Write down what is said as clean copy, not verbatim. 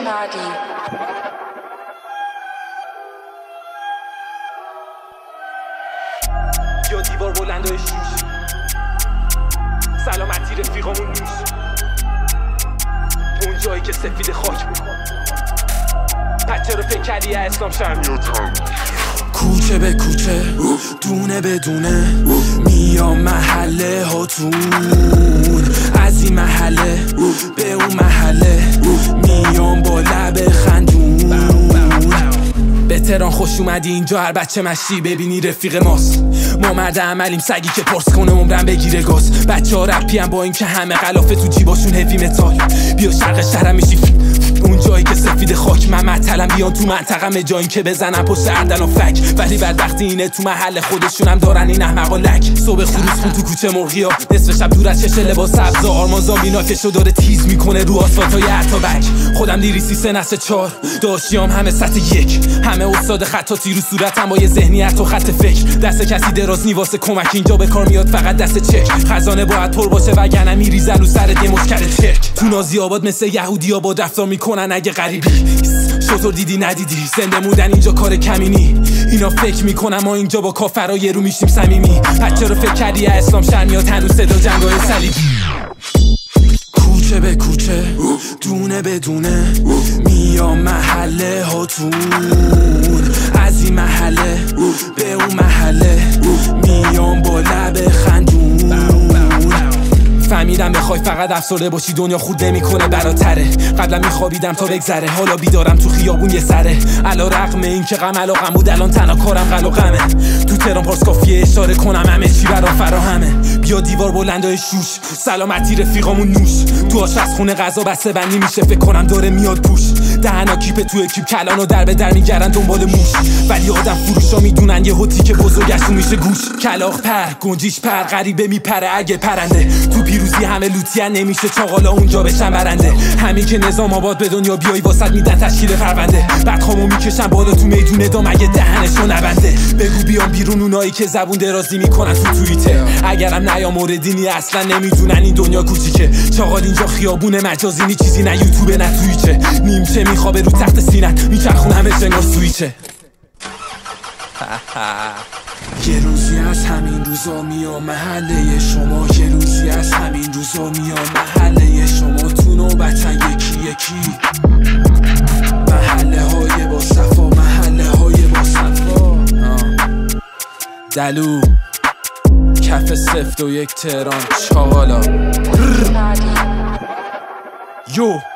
یا دیوار بلندای شوش سلامتی رفیقامون نوش اون جایی که سفید خاک بچه رو فکر کردی یا اسلام شرمیاتم کوچه به کوچه دونه به دونه میام محله هاتون از این محله به اون محله میام با لب خندون به تهران خوش اومدی اینجا هر بچه مشتی ببینی رفیق ماست ما مرد عملیم سگی که پرس کنه عمرم بگیره گاز بچه ها رپی هم با این که همه غلافه تو جیباشون هوی متال بیا شرق شهرم میشی اون جایی که سفید خاک من معطلم بیان تو منطقم جایی که بزنم پشت اردن و فک ولی بدبختی اینه تو محل خودشون هم دارن این احمقا لک صبح خروس خون تو کوچه مرغیا نصف شب دور از چش لباس سبز آرمان زامبی ناکشو داره تیز میکنه رو آسفالتای عطابک خودم دیریسی 3 نسل 4 داشتیام همه سطح 1 همه استاد خطاطی رو صورتم با یه ذهنیت و خط فکر دست کسی دراز نیواسه کمک اینجا به کار میاد فقط دست چک خزانه باید پر باشه وگرنه میریزن رو سرت یه مشکل چرک تو نازی آباد مثل یهودیا با دفتر میکنن اگه غریبی شطور دیدی ندیدی زنده موندن اینجا کار کمینی اینا فکر میکنم ما اینجا با کافرای رو میشیم صمیمی بچه رو فکر کردی یا اسلام شرمیات هنوز صدا جنگای صلیبی کوچه به کوچه دونه به دونه میام محله هاتون از این محله به اون محله میام با لب خندون فهمیدم بخوای فقط افسرده باشی دنیا خود نمیکنه براتره قبلا میخوابیدم تا بگذره حالا بیدارم تو خیابون یه سره علا رقم این که غم علاقم بود الان تنها کارم قل و غمه تو تهران پارس کافیه اشاره کنم همه چی برام فراهمه بیا دیوار بلندای شوش سلامتی رفیقامون نوش تو آشپزخونه غذا بسته بندی میشه فکر کنم داره میاد پوش دهنا کیپ تو اکیپ کلان و در به در میگردن دنبال موش ولی آدم فروشا میدونن یه هوتی که بزرگشون میشه گوش کلاغ پر گنجیش پر غریبه میپره اگه پرنده تو پیروزی همه لوتیان نمیشه چاقالا اونجا بشن برنده همین که نظام آباد به دنیا بیای واسط میدن تشکیل پرونده بعد خامو میکشن بالا تو میدون دام اگه دهنشو نبنده بگو بیام بیرون اونایی که زبون درازی میکنن تو توییتر اگرم نیا موردینی اصلا نمیدونن این دنیا کوچیکه چاقال اینجا خیابون مجازی نی چیزی نه یوتیوب نه توییچه نیمچه میخوابه رو تخت سینت میچرخون همه انگار سویچه یه روزی از همین روزا میام محله شما یه روزی از همین روزا میام محله شما تو نوبتن یکی یکی محله های با صفا محله های با صفا دلو کف سفت و یک تهران چاقالا یو